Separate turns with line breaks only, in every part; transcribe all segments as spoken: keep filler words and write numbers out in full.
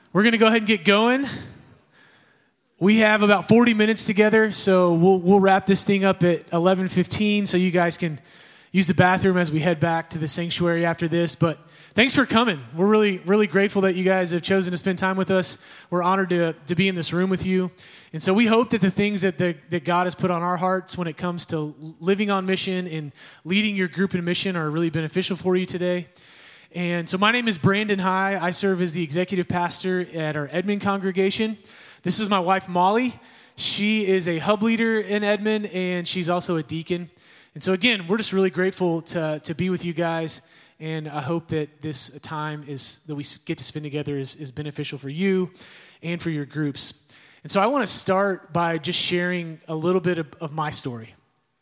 We're going to go ahead and get going. We have about forty minutes together, so we'll we'll wrap this thing up at eleven fifteen so you guys can use the bathroom as we head back to the sanctuary after this. But thanks for coming. We're really, really grateful that you guys have chosen to spend time with us. We're honored to, to be in this room with you. And so we hope that the things that, the, that God has put on our hearts when it comes to living on mission and leading your group in mission are really beneficial for you today. And so my name is Brandon High. I serve as the executive pastor at our Edmond congregation. This is my wife, Molly. She is a hub leader in Edmond, and she's also a deacon. And so again, we're just really grateful to, to be with you guys, and I hope that this time is that we get to spend together is, is beneficial for you and for your groups. And so I want to start by just sharing a little bit of, of my story.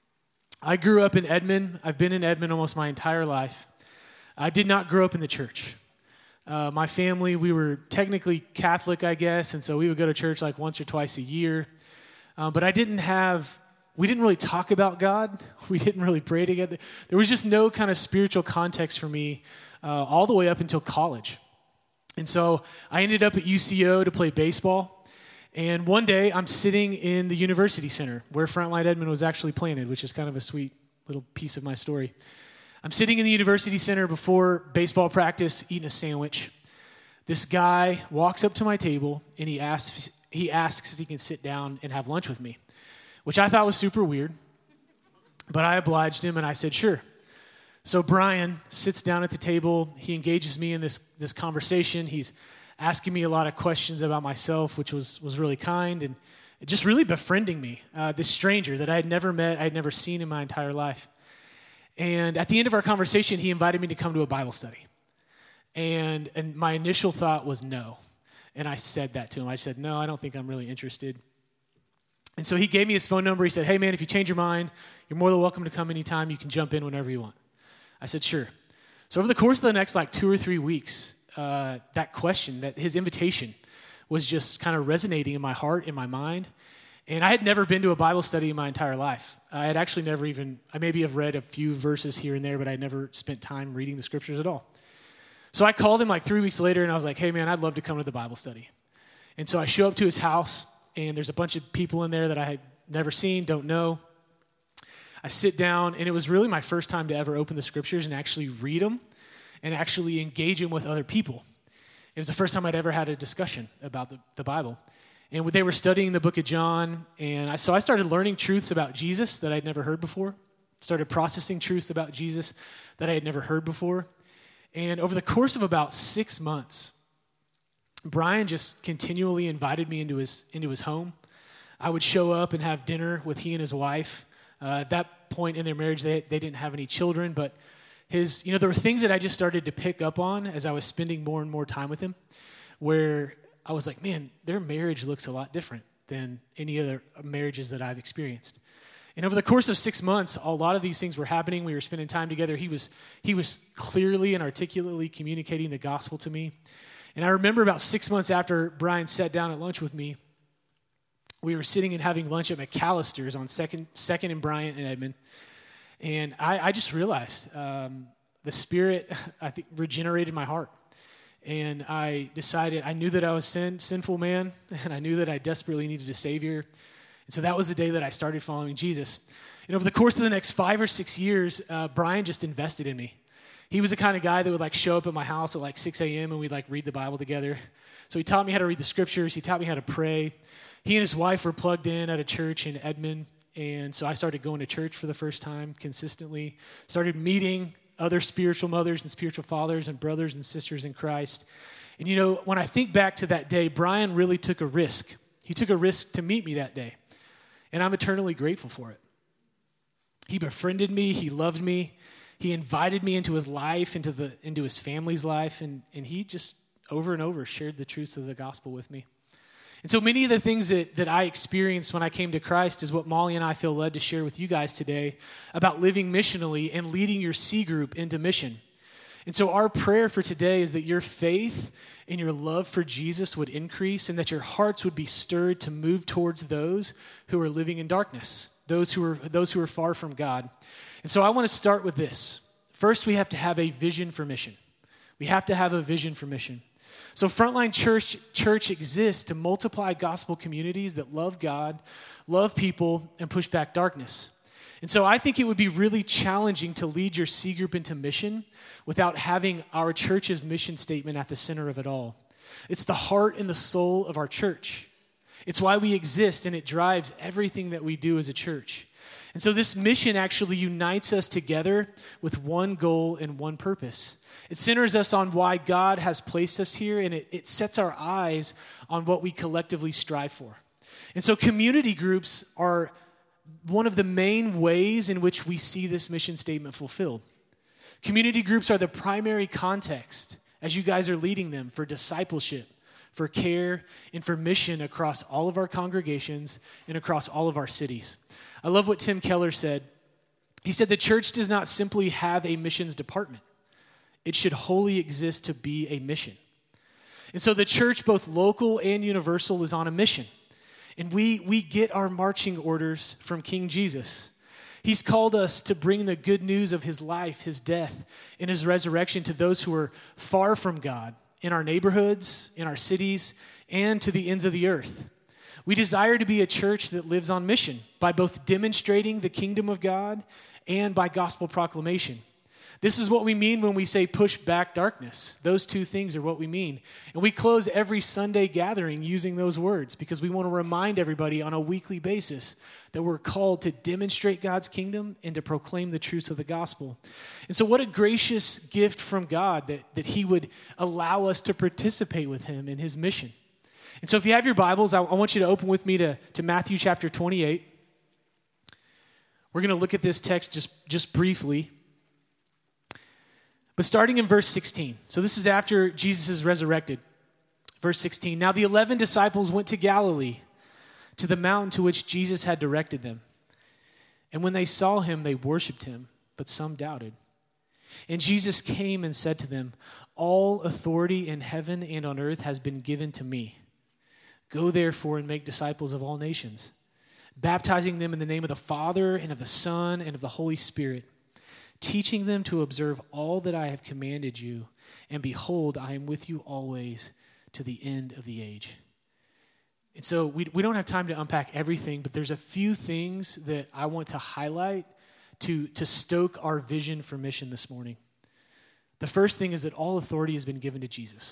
I grew up in Edmond. I've been in Edmond almost my entire life. I did not grow up in the church. Uh, my family, we were technically Catholic, I guess, and so we would go to church like once or twice a year. Uh, but I didn't have, we didn't really talk about God. We didn't really pray together. There was just no kind of spiritual context for me uh, all the way up until college. And so I ended up at U C O to play baseball. And one day I'm sitting in the University Center where Frontline Edmond was actually planted, which is kind of a sweet little piece of my story. I'm sitting in the University Center before baseball practice, eating a sandwich. This guy walks up to my table, and he asks, he asks if he can sit down and have lunch with me, which I thought was super weird, but I obliged him, and I said, sure. So Brian sits down at the table. He engages me in this, this conversation. He's asking me a lot of questions about myself, which was, was really kind, and just really befriending me, uh, this stranger that I had never met, I had never seen in my entire life. And at the end of our conversation, he invited me to come to a Bible study. And and my initial thought was no. And I said that to him. I said, no, I don't think I'm really interested. And so he gave me his phone number. He said, hey, man, if you change your mind, you're more than welcome to come anytime. You can jump in whenever you want. I said, sure. So over the course of the next like two or three weeks, uh, that question, that his invitation was just kind of resonating in my heart, in my mind. And I had never been to a Bible study in my entire life. I had actually never even, I maybe have read a few verses here and there, but I never spent time reading the scriptures at all. So I called him like three weeks later, and I was like, hey, man, I'd love to come to the Bible study. And so I show up to his house, and there's a bunch of people in there that I had never seen, don't know. I sit down, and it was really my first time to ever open the scriptures and actually read them and actually engage them with other people. It was the first time I'd ever had a discussion about the, the Bible. And they were studying the book of John, and I, so I started learning truths about Jesus that I'd never heard before, started processing truths about Jesus that I had never heard before. And over the course of about six months, Brian just continually invited me into his into his home. I would show up and have dinner with he and his wife. Uh, at that point in their marriage, they they didn't have any children, but his, you know, there were things that I just started to pick up on as I was spending more and more time with him, where I was like, man, their marriage looks a lot different than any other marriages that I've experienced. And over the course of six months, a lot of these things were happening. We were spending time together. He was he was clearly and articulately communicating the gospel to me. And I remember about six months after Brian sat down at lunch with me, we were sitting and having lunch at McAllister's on second, second and Bryant and Edmond. And I, I just realized um, the Spirit, I think, regenerated my heart. And I decided, I knew that I was a sin, sinful man, and I knew that I desperately needed a Savior. And so that was the day that I started following Jesus. And over the course of the next five or six years, uh, Brian just invested in me. He was the kind of guy that would like show up at my house at like six a.m. and we'd like read the Bible together. So he taught me how to read the scriptures. He taught me how to pray. He and his wife were plugged in at a church in Edmond. And so I started going to church for the first time consistently, started meeting other spiritual mothers and spiritual fathers and brothers and sisters in Christ. And you know, when I think back to that day, Brian really took a risk. He took a risk to meet me that day. And I'm eternally grateful for it. He befriended me. He loved me. He invited me into his life, into the into his family's life. And, and he just over and over shared the truths of the gospel with me. And so many of the things that, that I experienced when I came to Christ is what Molly and I feel led to share with you guys today about living missionally and leading your C group into mission. And so our prayer for today is that your faith and your love for Jesus would increase and that your hearts would be stirred to move towards those who are living in darkness, those who are those who are far from God. And so I want to start with this. First, we have to have a vision for mission. We have to have a vision for mission. So Frontline Church, Church exists to multiply gospel communities that love God, love people, and push back darkness. And so I think it would be really challenging to lead your C group into mission without having our church's mission statement at the center of it all. It's the heart and the soul of our church. It's why we exist, and it drives everything that we do as a church. And so this mission actually unites us together with one goal and one purpose. It centers us on why God has placed us here, and it, it sets our eyes on what we collectively strive for. And so community groups are one of the main ways in which we see this mission statement fulfilled. Community groups are the primary context as you guys are leading them for discipleship, for care, and for mission across all of our congregations and across all of our cities. I love what Tim Keller said. He said, the church does not simply have a missions department. It should wholly exist to be a mission. And so the church, both local and universal, is on a mission. And we, we get our marching orders from King Jesus. He's called us to bring the good news of his life, his death, and his resurrection to those who are far from God, in our neighborhoods, in our cities, and to the ends of the earth. We desire to be a church that lives on mission by both demonstrating the kingdom of God and by gospel proclamation. This is what we mean when we say push back darkness. Those two things are what we mean. And we close every Sunday gathering using those words because we want to remind everybody on a weekly basis that we're called to demonstrate God's kingdom and to proclaim the truths of the gospel. And so what a gracious gift from God that, that he would allow us to participate with him in his mission. And so if you have your Bibles, I, I want you to open with me to, to Matthew chapter twenty-eight. We're going to look at this text just, just briefly. But starting in verse sixteen. So this is after Jesus is resurrected. Verse sixteen. Now the eleven disciples went to Galilee, to the mountain to which Jesus had directed them. And when they saw him, they worshiped him, but some doubted. And Jesus came and said to them, all authority in heaven and on earth has been given to me. Go therefore and make disciples of all nations, baptizing them in the name of the Father and of the Son and of the Holy Spirit, teaching them to observe all that I have commanded you. And behold, I am with you always to the end of the age. And so we, we don't have time to unpack everything, but there's a few things that I want to highlight to, to stoke our vision for mission this morning. The first thing is that all authority has been given to Jesus.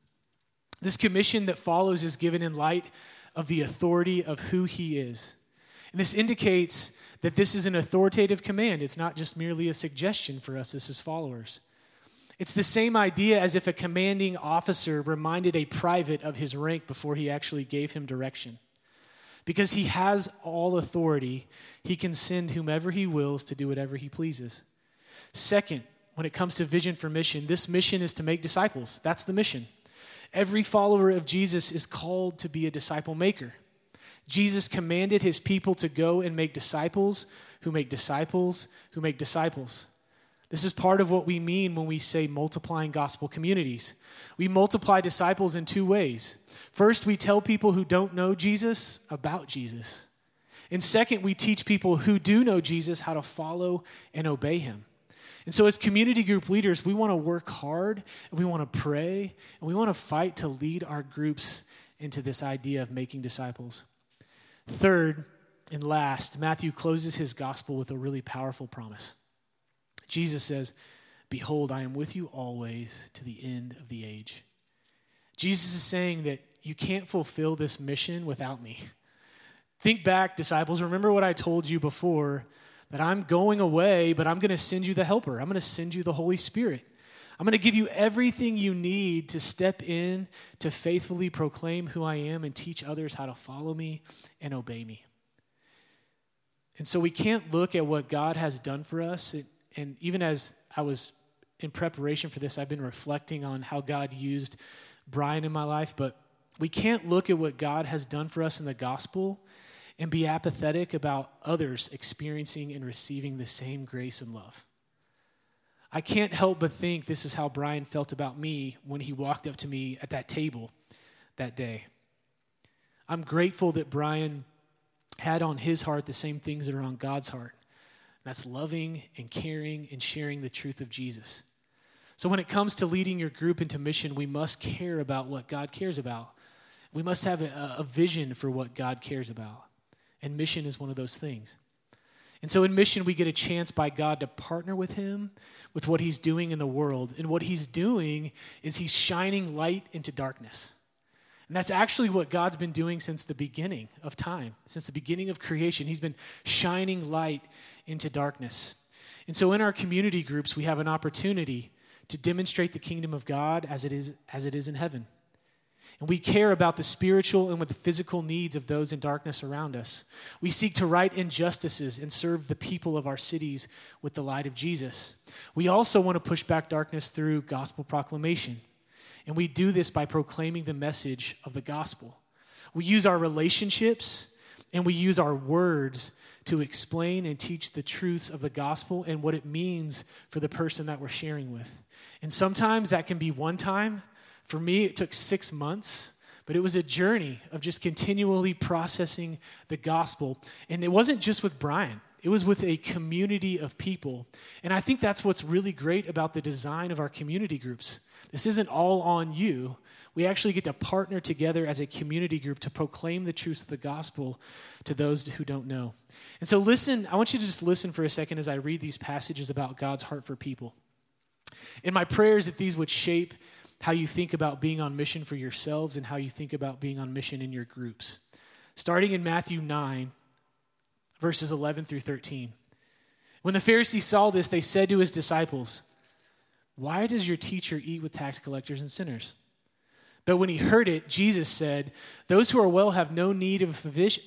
This commission that follows is given in light of the authority of who he is. And this indicates that this is an authoritative command. It's not just merely a suggestion for us as his followers. It's the same idea as if a commanding officer reminded a private of his rank before he actually gave him direction. Because he has all authority, he can send whomever he wills to do whatever he pleases. Second, when it comes to vision for mission, this mission is to make disciples. That's the mission. Every follower of Jesus is called to be a disciple maker. Jesus commanded his people to go and make disciples who make disciples who make disciples. This is part of what we mean when we say multiplying gospel communities. We multiply disciples in two ways. First, we tell people who don't know Jesus about Jesus. And second, we teach people who do know Jesus how to follow and obey him. And so as community group leaders, we want to work hard, and we want to pray, and we want to fight to lead our groups into this idea of making disciples. Third and last, Matthew closes his gospel with a really powerful promise. Jesus says, behold, I am with you always to the end of the age. Jesus is saying that you can't fulfill this mission without me. Think back, disciples. Remember what I told you before, that I'm going away, but I'm going to send you the helper. I'm going to send you the Holy Spirit. I'm going to give you everything you need to step in to faithfully proclaim who I am and teach others how to follow me and obey me. And so we can't look at what God has done for us. And, and even as I was in preparation for this, I've been reflecting on how God used Brian in my life. But we can't look at what God has done for us in the gospel and be apathetic about others experiencing and receiving the same grace and love. I can't help but think this is how Brian felt about me when he walked up to me at that table that day. I'm grateful that Brian had on his heart the same things that are on God's heart. That's loving and caring and sharing the truth of Jesus. So when it comes to leading your group into mission, we must care about what God cares about. We must have a, a vision for what God cares about. And mission is one of those things. And so in mission, we get a chance by God to partner with him, with what he's doing in the world. And what he's doing is he's shining light into darkness. And that's actually what God's been doing since the beginning of time, since the beginning of creation. He's been shining light into darkness. And so in our community groups, we have an opportunity to demonstrate the kingdom of God as it is, as it is in heaven. And we care about the spiritual and with the physical needs of those in darkness around us. We seek to right injustices and serve the people of our cities with the light of Jesus. We also want to push back darkness through gospel proclamation. And we do this by proclaiming the message of the gospel. We use our relationships and we use our words to explain and teach the truths of the gospel and what it means for the person that we're sharing with. And sometimes that can be one time. For me, it took six months, but it was a journey of just continually processing the gospel. And it wasn't just with Brian. It was with a community of people. And I think that's what's really great about the design of our community groups. This isn't all on you. We actually get to partner together as a community group to proclaim the truth of the gospel to those who don't know. And so listen, I want you to just listen for a second as I read these passages about God's heart for people. And my prayer is that these would shape how you think about being on mission for yourselves and how you think about being on mission in your groups. Starting in Matthew nine, verses eleven through thirteen. When the Pharisees saw this, they said to his disciples, "Why does your teacher eat with tax collectors and sinners?" But when he heard it, Jesus said, "Those who are well have no need of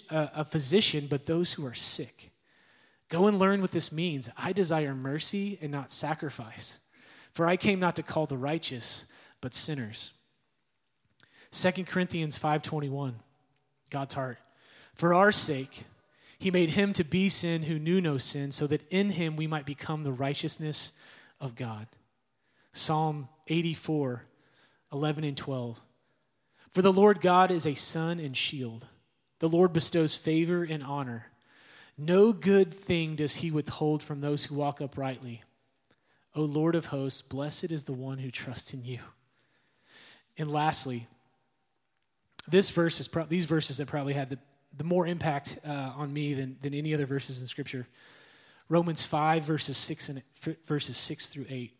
a physician, but those who are sick. Go and learn what this means. I desire mercy and not sacrifice. For I came not to call the righteous, but sinners." Second Corinthians five twenty-one, God's heart. "For our sake, he made him to be sin who knew no sin, so that in him we might become the righteousness of God." Psalm eighty-four, eleven and twelve. "For the Lord God is a sun and shield. The Lord bestows favor and honor. No good thing does he withhold from those who walk uprightly. O Lord of hosts, blessed is the one who trusts in you." And lastly, this verse is pro- these verses have probably had the, the more impact uh, on me than, than any other verses in Scripture. Romans five, verses six and verses six through eight.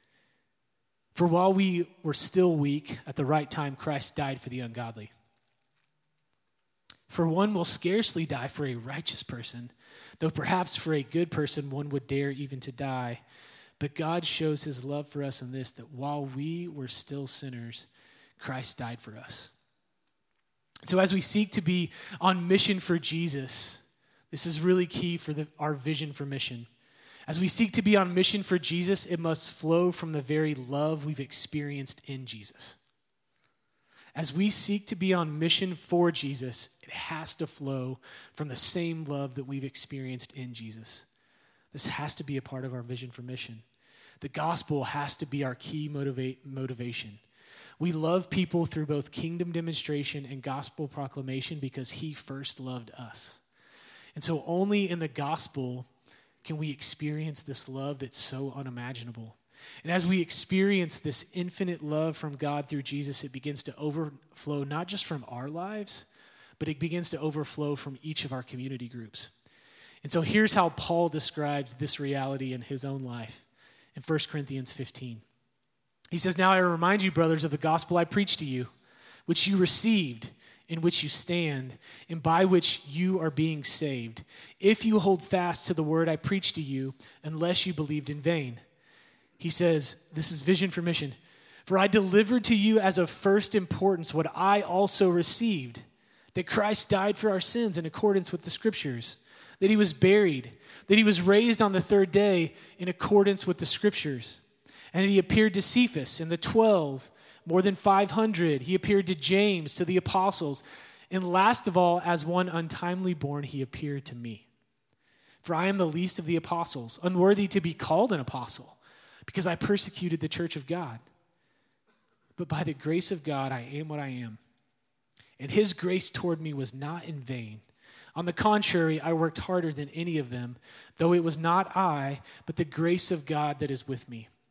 "For while we were still weak, at the right time Christ died for the ungodly. For one will scarcely die for a righteous person, though perhaps for a good person one would dare even to die. But God shows his love for us in this, that while we were still sinners, Christ died for us." So as we seek to be on mission for Jesus, this is really key for the, our vision for mission. As we seek to be on mission for Jesus, it must flow from the very love we've experienced in Jesus. As we seek to be on mission for Jesus, it has to flow from the same love that we've experienced in Jesus. This has to be a part of our vision for mission. The gospel has to be our key motivate, motivation. We love people through both kingdom demonstration and gospel proclamation because he first loved us. And so only in the gospel can we experience this love that's so unimaginable. And as we experience this infinite love from God through Jesus, it begins to overflow not just from our lives, but it begins to overflow from each of our community groups. And so here's how Paul describes this reality in his own life in First Corinthians fifteen. He says, "Now I remind you, brothers, of the gospel I preached to you, which you received, in which you stand, and by which you are being saved, if you hold fast to the word I preached to you, unless you believed in vain." He says, this is vision for mission. "For I delivered to you as of first importance what I also received, that Christ died for our sins in accordance with the scriptures, that he was buried, that he was raised on the third day in accordance with the scriptures, and that he appeared to Cephas and the twelve, more than five hundred. He appeared to James, to the apostles, and last of all, as one untimely born, he appeared to me. For I am the least of the apostles, unworthy to be called an apostle, because I persecuted the church of God. But by the grace of God, I am what I am. And his grace toward me was not in vain. On the contrary, I worked harder than any of them, though it was not I, but the grace of God that is with me.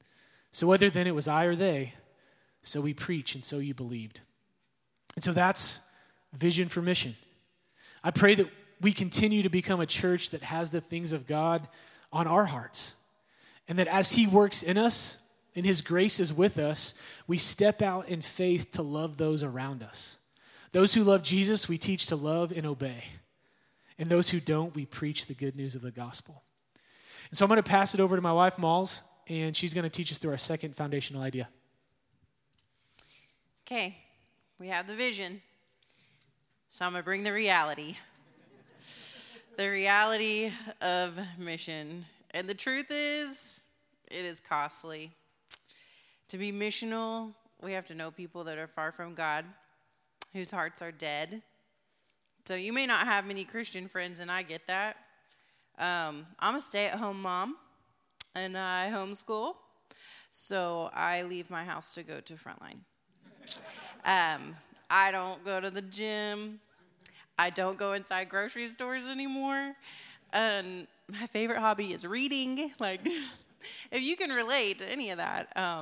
So whether then it was I or they, so we preach, and so you believed. And so that's vision for mission. I pray that we continue to become a church that has the things of God on our hearts. And that as he works in us, and his grace is with us, we step out in faith to love those around us. Those who love Jesus, we teach to love and obey. And those who don't, we preach the good news of the gospel. And so I'm going to pass it over to my wife, Malls, and she's going to teach us through our second foundational idea.
Okay, we have the vision. So I'm going to bring the reality. The reality of mission. And the truth is, it is costly. To be missional, we have to know people that are far from God, whose hearts are dead. So you may not have many Christian friends, and I get that. Um, I'm a stay-at-home mom, and I homeschool. So I leave my house to go to Frontline. Um, I don't go to the gym. I don't go inside grocery stores anymore. And my favorite hobby is reading. Like, if you can relate to any of that, um,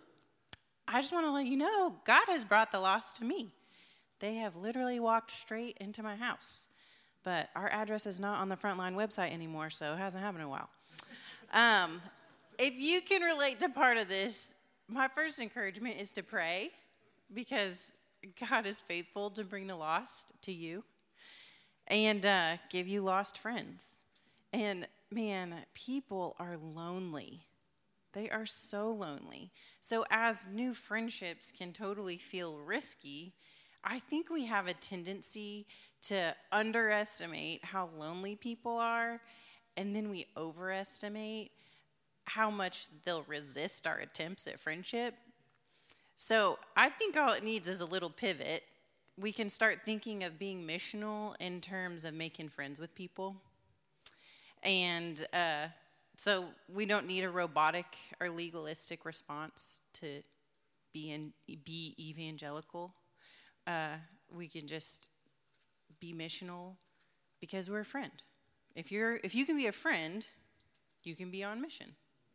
I just want to let you know, God has brought the lost to me. They have literally walked straight into my house. But our address is not on the Frontline website anymore, so it hasn't happened in a while. Um, if you can relate to part of this, my first encouragement is to pray, because God is faithful to bring the lost to you and uh, give you lost friends. And man, people are lonely. They are so lonely. So as new friendships can totally feel risky, I think we have a tendency to underestimate how lonely people are, and then we overestimate how much they'll resist our attempts at friendship. So I think all it needs is a little pivot. We can start thinking of being missional in terms of making friends with people. And uh, so we don't need a robotic or legalistic response to be, in, be evangelical. Uh, we can just be missional because we're a friend. If you're, if you can be a friend, you can be on mission.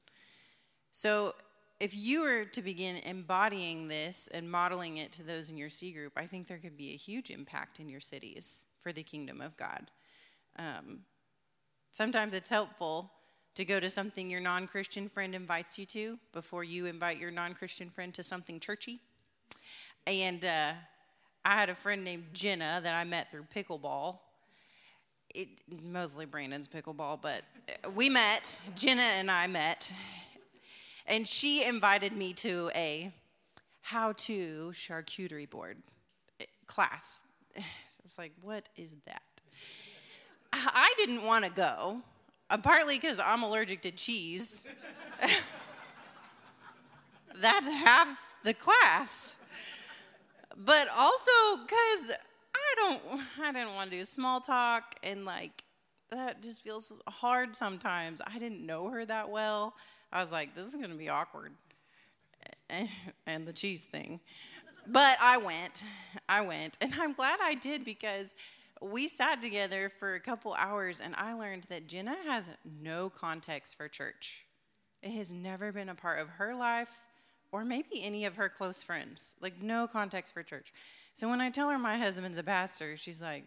So if you were to begin embodying this and modeling it to those in your C group, I think there could be a huge impact in your cities for the kingdom of God. Um, sometimes it's helpful to go to something your non-Christian friend invites you to before you invite your non-Christian friend to something churchy. And uh, I had a friend named Jenna that I met through pickleball. It, mostly Brandon's pickleball, but we met. Jenna and I met. And she invited me to a how-to charcuterie board class. It's like, what is that? I didn't want to go, uh, partly because I'm allergic to cheese. That's half the class. But also because I don't, I didn't want to do small talk, and like, that just feels hard sometimes. I didn't know her that well. I was like, this is going to be awkward. And the cheese thing. But I went. I went. And I'm glad I did, because we sat together for a couple hours, and I learned that Jenna has no context for church. It has never been a part of her life or maybe any of her close friends. Like, no context for church. So when I tell her my husband's a pastor, she's like,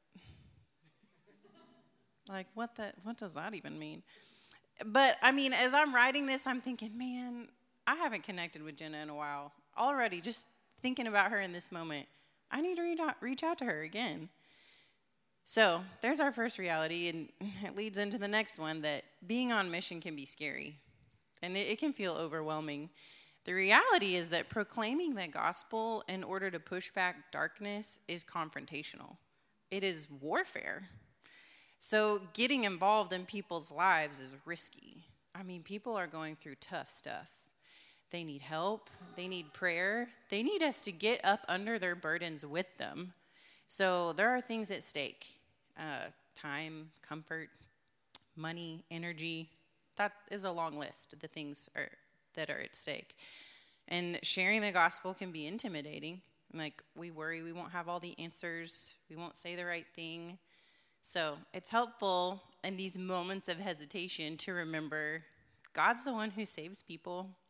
like, what the, what does that even mean? But, I mean, as I'm writing this, I'm thinking, man, I haven't connected with Jenna in a while. Already, just thinking about her in this moment, I need to reach out, reach out to her again. So, there's our first reality, and it leads into the next one, that being on mission can be scary, and it, it can feel overwhelming. The reality is that proclaiming the gospel in order to push back darkness is confrontational. It is warfare. So getting involved in people's lives is risky. I mean, people are going through tough stuff. They need help. They need prayer. They need us to get up under their burdens with them. So there are things at stake. Uh, time, comfort, money, energy. That is a long list of the things are, that are at stake. And sharing the gospel can be intimidating. Like, we worry we won't have all the answers. We won't say the right thing. So it's helpful in these moments of hesitation to remember God's the one who saves people.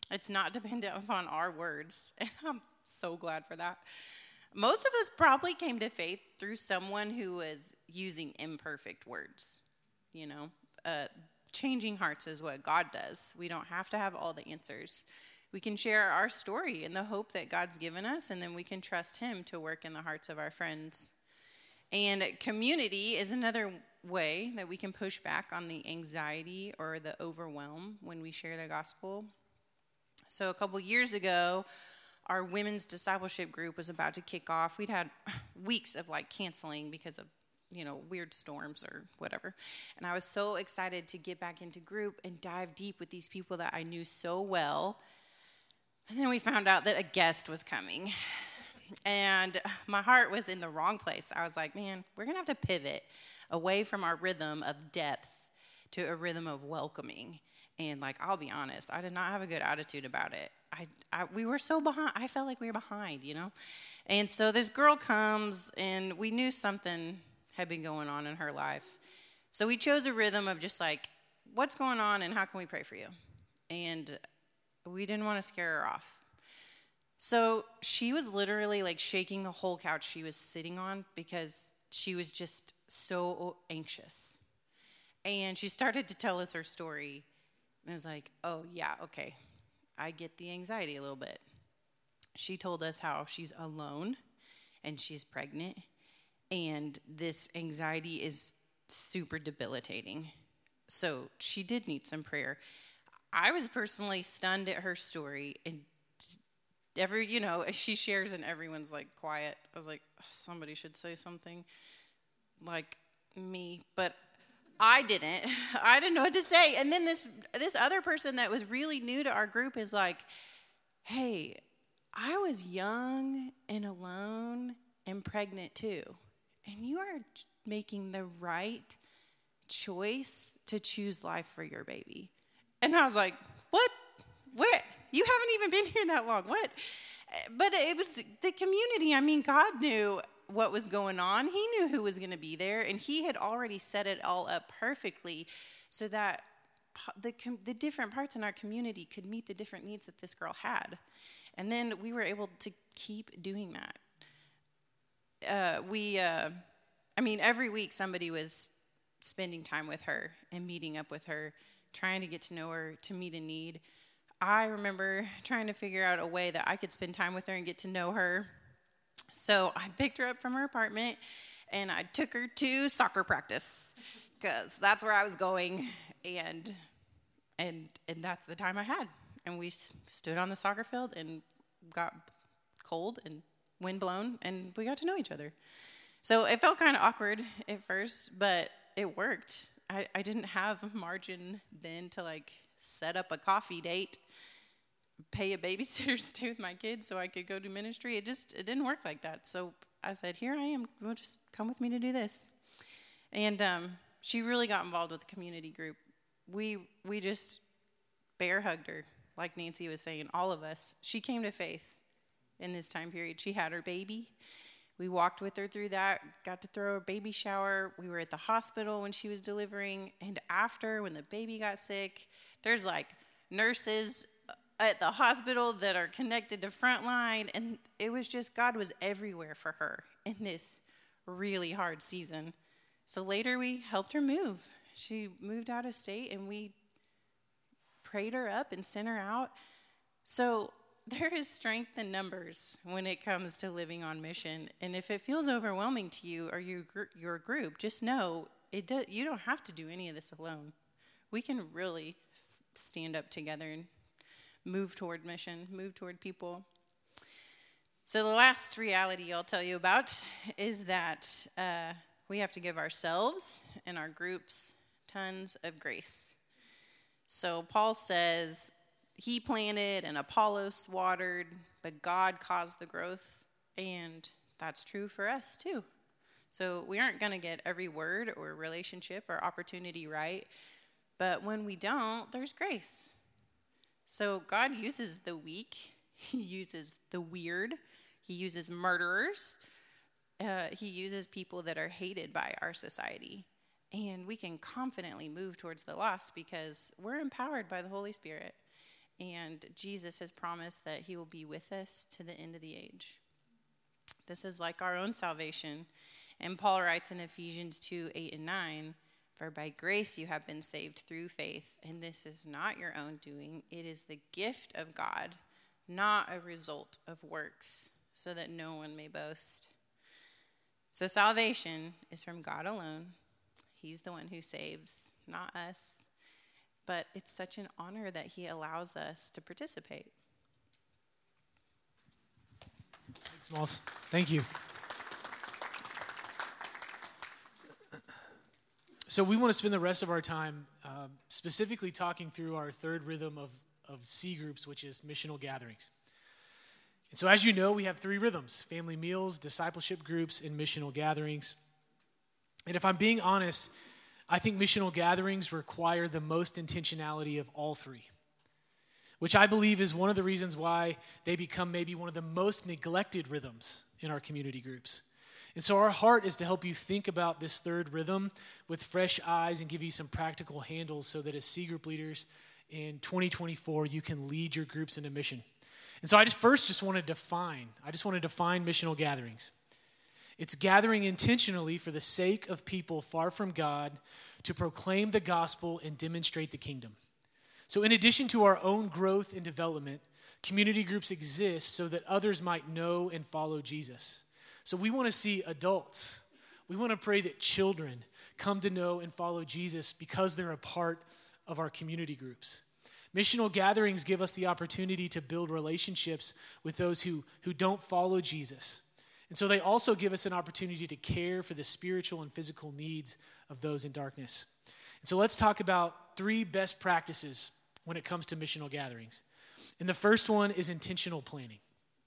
It's not dependent upon our words, and I'm so glad for that. Most of us probably came to faith through someone who was using imperfect words, you know. Uh, changing hearts is what God does. We don't have to have all the answers. We can share our story and the hope that God's given us, and then we can trust him to work in the hearts of our friends. And community is another way that we can push back on the anxiety or the overwhelm when we share the gospel. So a couple years ago, our women's discipleship group was about to kick off. We'd had weeks of like canceling because of, you know, weird storms or whatever. And I was so excited to get back into group and dive deep with these people that I knew so well. And then we found out that a guest was coming. And my heart was in the wrong place. I was like, man, we're going to have to pivot away from our rhythm of depth to a rhythm of welcoming. And, like, I'll be honest, I did not have a good attitude about it. I, I, we were so behind. I felt like we were behind, you know. And so this girl comes, and we knew something had been going on in her life. So we chose a rhythm of just, like, what's going on and how can we pray for you? And we didn't want to scare her off. So she was literally, like, shaking the whole couch she was sitting on because she was just so anxious. And she started to tell us her story. And I was like, oh, yeah, okay. I get the anxiety a little bit. She told us how she's alone and she's pregnant. And this anxiety is super debilitating. So she did need some prayer. I was personally stunned at her story. And every, you know, she shares and everyone's like quiet. I was like, somebody should say something like me. But I didn't. I didn't know what to say. And then this this other person that was really new to our group is like, hey, I was young and alone and pregnant too. And you are making the right choice to choose life for your baby. And I was like, what? What? You haven't even been here that long. What? But it was the community. I mean, God knew what was going on. He knew who was going to be there, and he had already set it all up perfectly so that the the different parts in our community could meet the different needs that this girl had. And then we were able to keep doing that. Uh, we, uh, I mean, every week somebody was spending time with her and meeting up with her, trying to get to know her, to meet a need. I remember trying to figure out a way that I could spend time with her and get to know her. So I picked her up from her apartment, and I took her to soccer practice because that's where I was going, and and and that's the time I had. And we s- stood on the soccer field and got cold and wind blown, and we got to know each other. So it felt kind of awkward at first, but it worked. I, I didn't have margin then to, like, set up a coffee date, pay a babysitter to stay with my kids so I could go do ministry. It just, it didn't work like that. So I said, here I am. Well, just come with me to do this. And um, she really got involved with the community group. We we just bear hugged her, like Nancy was saying, all of us. She came to faith in this time period. She had her baby. We walked with her through that, got to throw a baby shower. We were at the hospital when she was delivering. And after, when the baby got sick, there's like nurses at the hospital that are connected to Frontline. And it was just, God was everywhere for her in this really hard season. So later we helped her move. She moved out of state and we prayed her up and sent her out. So there is strength in numbers when it comes to living on mission. And if it feels overwhelming to you or your, your group, just know it do, you don't have to do any of this alone. We can really stand up together and move toward mission, move toward people. So the last reality I'll tell you about is that uh, we have to give ourselves and our groups tons of grace. So Paul says, he planted and Apollos watered, but God caused the growth. And that's true for us too. So we aren't going to get every word or relationship or opportunity right. But when we don't, there's grace. So God uses the weak. He uses the weird. He uses murderers. Uh, he uses people that are hated by our society. And we can confidently move towards the lost because we're empowered by the Holy Spirit. And Jesus has promised that he will be with us to the end of the age. This is like our own salvation. And Paul writes in Ephesians two, eight and nine, "For by grace you have been saved through faith, and this is not your own doing. It is the gift of God, not a result of works, so that no one may boast." So salvation is from God alone. He's the one who saves, not us. But it's such an honor that he allows us to participate.
Thanks, Moss. Thank you. So we want to spend the rest of our time uh, specifically talking through our third rhythm of, of C groups, which is missional gatherings. And so as you know, we have three rhythms: family meals, discipleship groups, and missional gatherings. And if I'm being honest, I think missional gatherings require the most intentionality of all three, which I believe is one of the reasons why they become maybe one of the most neglected rhythms in our community groups. And so our heart is to help you think about this third rhythm with fresh eyes and give you some practical handles so that as C group leaders in twenty twenty-four, you can lead your groups into mission. And so I just first just want to define, I just want to define missional gatherings. It's gathering intentionally for the sake of people far from God to proclaim the gospel and demonstrate the kingdom. So in addition to our own growth and development, community groups exist so that others might know and follow Jesus. So we want to see adults. We want to pray that children come to know and follow Jesus because they're a part of our community groups. Missional gatherings give us the opportunity to build relationships with those who, who don't follow Jesus. And so they also give us an opportunity to care for the spiritual and physical needs of those in darkness. And so let's talk about three best practices when it comes to missional gatherings. And the first one is intentional planning.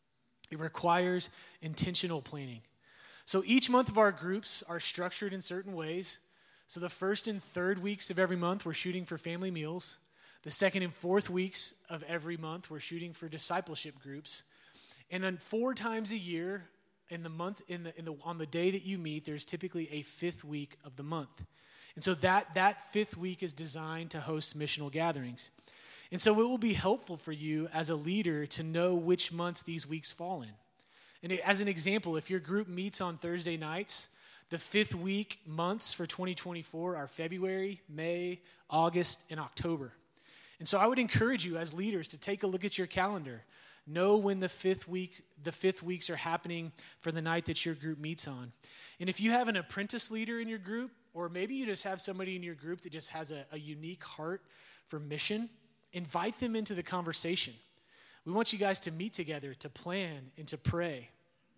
It requires intentional planning. So each month of our groups are structured in certain ways. So the first and third weeks of every month, we're shooting for family meals. The second and fourth weeks of every month, we're shooting for discipleship groups. And then four times a year, in the month, in the, in the, on the day that you meet, there's typically a fifth week of the month. And so that, that fifth week is designed to host missional gatherings. And so it will be helpful for you as a leader to know which months these weeks fall in. And it, as an example, if your group meets on Thursday nights, the fifth week months for twenty twenty-four are February, May, August, and October. And so I would encourage you as leaders to take a look at your calendar. Know when the fifth week, the fifth weeks are happening for the night that your group meets on. And if you have an apprentice leader in your group, or maybe you just have somebody in your group that just has a, a unique heart for mission, invite them into the conversation. We want you guys to meet together, to plan, and to pray.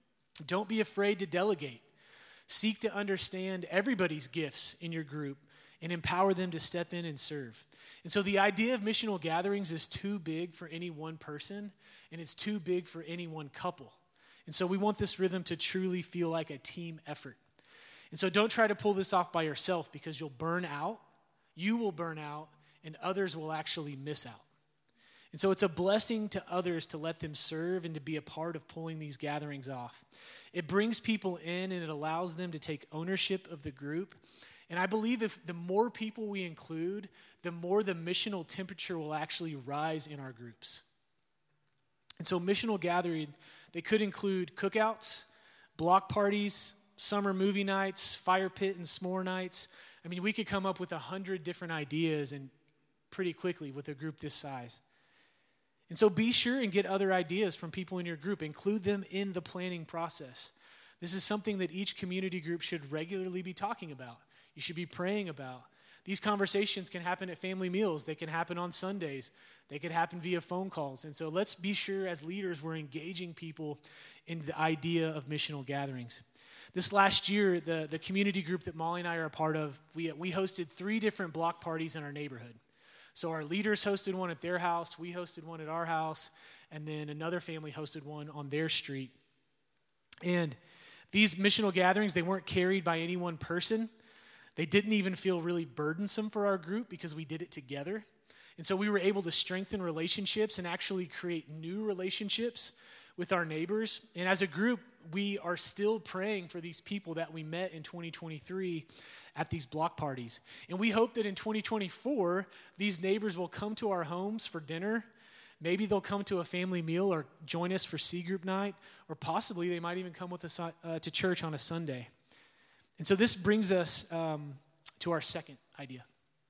Don't be afraid to delegate. Seek to understand everybody's gifts in your group and empower them to step in and serve. And so the idea of missional gatherings is too big for any one person, and it's too big for any one couple. And so we want this rhythm to truly feel like a team effort. And so don't try to pull this off by yourself because you'll burn out, you will burn out, and others will actually miss out. And so it's a blessing to others to let them serve and to be a part of pulling these gatherings off. It brings people in and it allows them to take ownership of the group. And I believe if the more people we include, the more the missional temperature will actually rise in our groups. And so missional gathering, they could include cookouts, block parties, summer movie nights, fire pit and s'more nights. I mean, we could come up with a hundred different ideas and pretty quickly with a group this size. And so be sure and get other ideas from people in your group. Include them in the planning process. This is something that each community group should regularly be talking about. You should be praying about. These conversations can happen at family meals. They can happen on Sundays. They could happen via phone calls. And so let's be sure as leaders we're engaging people in the idea of missional gatherings. This last year, the, the community group that Molly and I are a part of, we, we hosted three different block parties in our neighborhood. So our leaders hosted one at their house, we hosted one at our house, and then another family hosted one on their street. And these missional gatherings, they weren't carried by any one person. They didn't even feel really burdensome for our group because we did it together. And so we were able to strengthen relationships and actually create new relationships with our neighbors. And as a group, we are still praying for these people that we met in twenty twenty-three at these block parties. And we hope that in twenty twenty-four, these neighbors will come to our homes for dinner Maybe they'll come to a family meal or join us for C group night, or possibly they might even come with us uh, to church on a Sunday. And so this brings us um, to our second idea.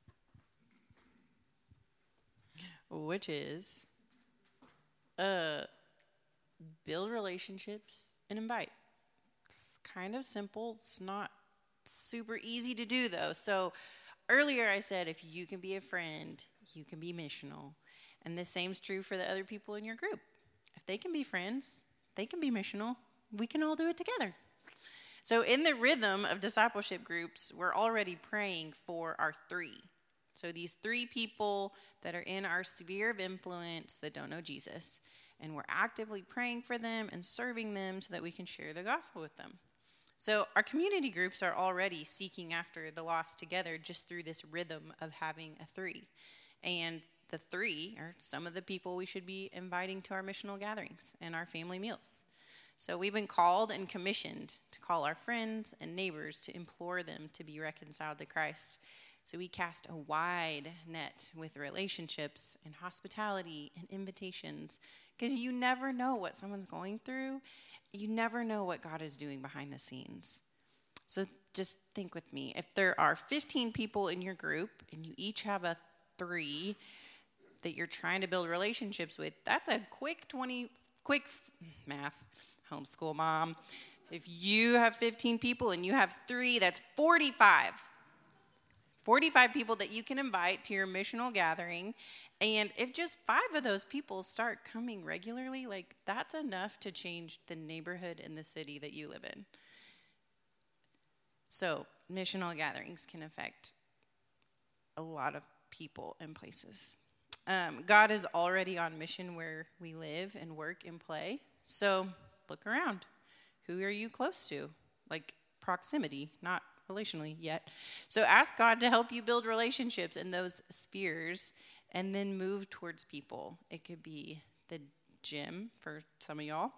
Which is uh, build relationships and invite. It's kind of simple. It's not super easy to do, though. So earlier I said if you can be a friend, you can be missional. And the same's true for the other people in your group. If they can be friends, they can be missional. We can all do it together. So in the rhythm of discipleship groups, we're already praying for our three. So these three people that are in our sphere of influence that don't know Jesus. And we're actively praying for them and serving them so that we can share the gospel with them. So our community groups are already seeking after the lost together just through this rhythm of having a three. And the three are some of the people we should be inviting to our missional gatherings and our family meals. So we've been called and commissioned to call our friends and neighbors to implore them to be reconciled to Christ. So we cast a wide net with relationships and hospitality and invitations, because you never know what someone's going through. You never know what God is doing behind the scenes. So just think with me. If there are fifteen people in your group and you each have a three that you're trying to build relationships with, that's a quick twenty, quick math, homeschool mom. If you have fifteen people and you have three, that's forty-five. forty-five people that you can invite to your missional gathering. And if just five of those people start coming regularly, like that's enough to change the neighborhood and the city that you live in. So missional gatherings can affect a lot of people and places. Um, God is already on mission where we live and work and play. So look around. Who are you close to? Like proximity, not relationally yet. So ask God to help you build relationships in those spheres and then move towards people. It could be the gym for some of y'all,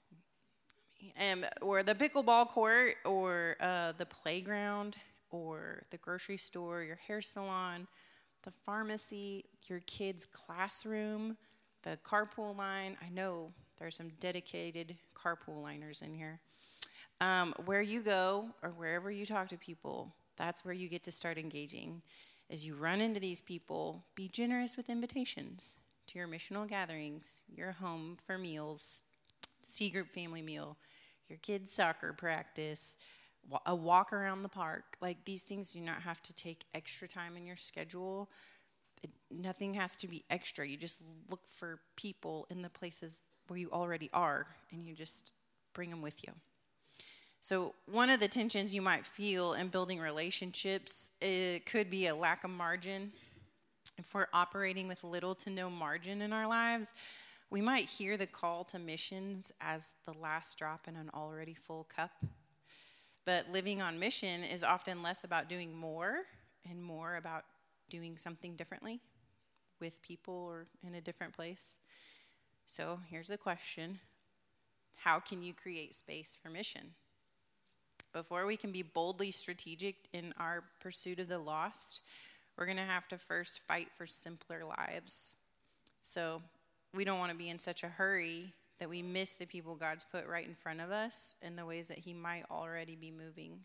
um, or the pickleball court, or uh, the playground, or the grocery store, your hair salon, the pharmacy, your kid's classroom, the carpool line. I know there's some dedicated carpool liners in here. Um, where you go or wherever you talk to people, that's where you get to start engaging. As you run into these people, be generous with invitations to your missional gatherings, your home for meals, C group family meal, your kids' soccer practice, a walk around the park. Like these things do not have to take extra time in your schedule. It, nothing has to be extra. You just look for people in the places where you already are, and you just bring them with you. So one of the tensions you might feel in building relationships, it could be a lack of margin. If we're operating with little to no margin in our lives, we might hear the call to missions as the last drop in an already full cup. But living on mission is often less about doing more and more about doing something differently with people or in a different place. So here's the question. How can you create space for mission? Before we can be boldly strategic in our pursuit of the lost, we're going to have to first fight for simpler lives. So we don't want to be in such a hurry that we miss the people God's put right in front of us in the ways that he might already be moving.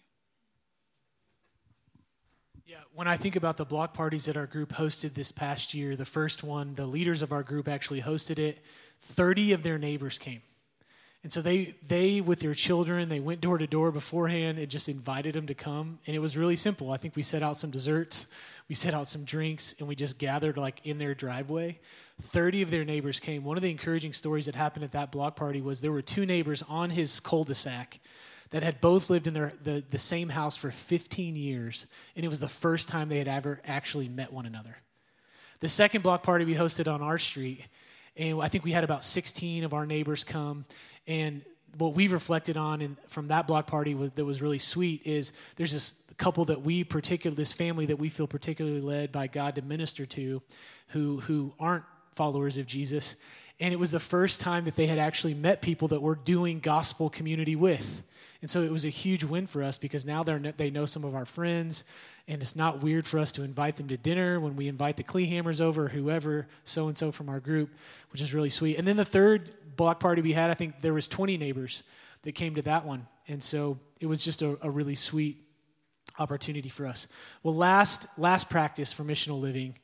Yeah, when I think about the block parties that our group hosted this past year, the first one, the leaders of our group actually hosted it. thirty of their neighbors came. And so they, they, with their children, they went door to door beforehand and just invited them to come. And it was really simple. I think we set out some desserts, we set out some drinks, and we just gathered like in their driveway. thirty of their neighbors came. One of the encouraging stories that happened at that block party was there were two neighbors on his cul-de-sac that had both lived in their, the, the same house for fifteen years. And it was the first time they had ever actually met one another. The second block party we hosted on our street, and I think we had about sixteen of our neighbors come. And what we've reflected on in, from that block party was, that was really sweet is there's this couple that we particularly, this family that we feel particularly led by God to minister to who, who aren't followers of Jesus. And it was the first time that they had actually met people that we're doing gospel community with. And so it was a huge win for us because now they're, they know some of our friends, and it's not weird for us to invite them to dinner when we invite the Kleehammers over, or whoever, so-and-so from our group, which is really sweet. And then the third block party we had, I think there was twenty neighbors that came to that one. And so it was just a, a really sweet opportunity for us. Well, last last practice for missional living,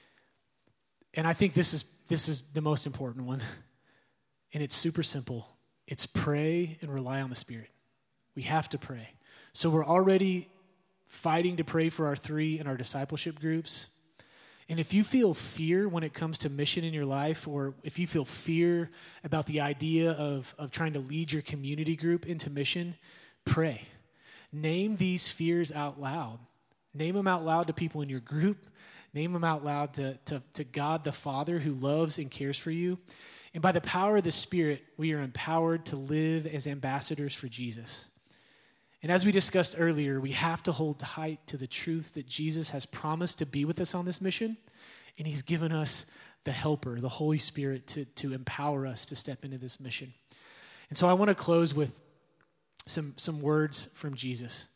and I think this is this is the most important one, and it's super simple. It's pray and rely on the Spirit. We have to pray. So we're already fighting to pray for our three and our discipleship groups. And if you feel fear when it comes to mission in your life, or if you feel fear about the idea of, of trying to lead your community group into mission, pray. Name these fears out loud. Name them out loud to people in your group. Name them out loud to, to, to God the Father who loves and cares for you. And by the power of the Spirit, we are empowered to live as ambassadors for Jesus. And as we discussed earlier, we have to hold tight to the truth that Jesus has promised to be with us on this mission, and he's given us the helper, the Holy Spirit, to, to empower us to step into this mission. And so I want to close with some, some words from Jesus.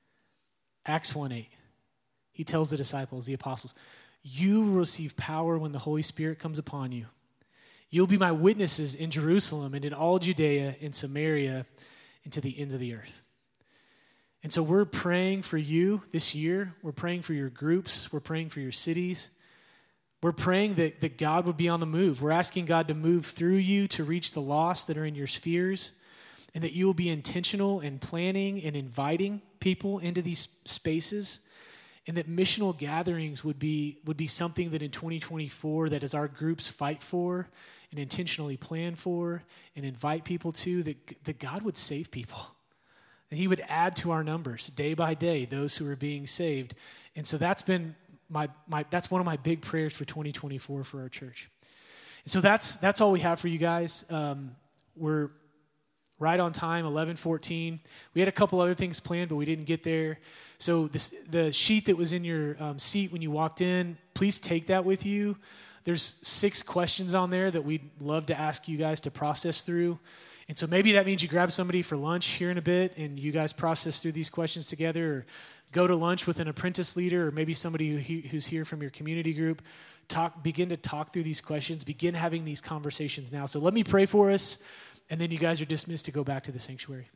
Acts one eight. He tells the disciples, the apostles, "You will receive power when the Holy Spirit comes upon you. You'll be my witnesses in Jerusalem and in all Judea and Samaria and to the ends of the earth." And so we're praying for you this year. We're praying for your groups. We're praying for your cities. We're praying that, that God would be on the move. We're asking God to move through you to reach the lost that are in your spheres, and that you will be intentional in planning and inviting people into these spaces, and that missional gatherings would be, would be something that in twenty twenty-four, that as our groups fight for and intentionally plan for and invite people to, that, that God would save people. And he would add to our numbers day by day those who are being saved. And so that's been my my that's one of my big prayers for twenty twenty-four for our church. And so that's that's all we have for you guys. Um, we're right on time, eleven fourteen. We had a couple other things planned, but we didn't get there. So this, the sheet that was in your um, seat when you walked in, please take that with you. There's six questions on there that we'd love to ask you guys to process through. And so maybe that means you grab somebody for lunch here in a bit and you guys process through these questions together, or go to lunch with an apprentice leader, or maybe somebody who he, who's here from your community group. Talk, begin to talk through these questions, begin having these conversations now. So let me pray for us, and then you guys are dismissed to go back to the sanctuary.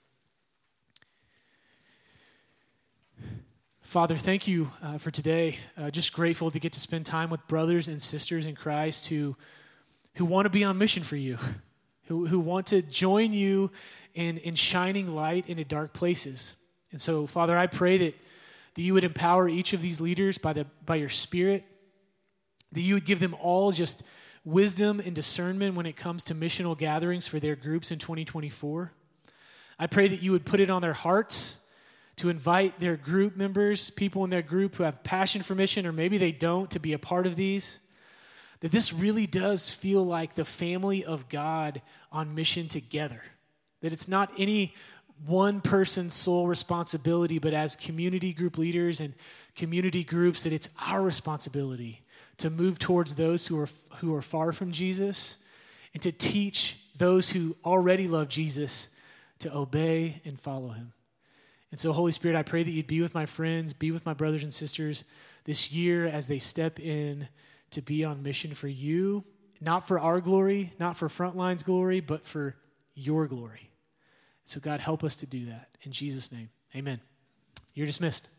Father, thank you uh, for today. Uh, just grateful to get to spend time with brothers and sisters in Christ who, who want to be on mission for you. Who, who want to join you in, in shining light into dark places. And so, Father, I pray that, that you would empower each of these leaders by the by your Spirit, that you would give them all just wisdom and discernment when it comes to missional gatherings for their groups in twenty twenty-four. I pray that you would put it on their hearts to invite their group members, people in their group who have passion for mission, or maybe they don't, to be a part of these. That this really does feel like the family of God on mission together. That it's not any one person's sole responsibility, but as community group leaders and community groups, that it's our responsibility to move towards those who are who are far from Jesus, and to teach those who already love Jesus to obey and follow him. And so, Holy Spirit, I pray that you'd be with my friends, be with my brothers and sisters this year as they step in to be on mission for you, not for our glory, not for Frontline's glory, but for your glory. So God, help us to do that. In Jesus' name, amen. You're dismissed.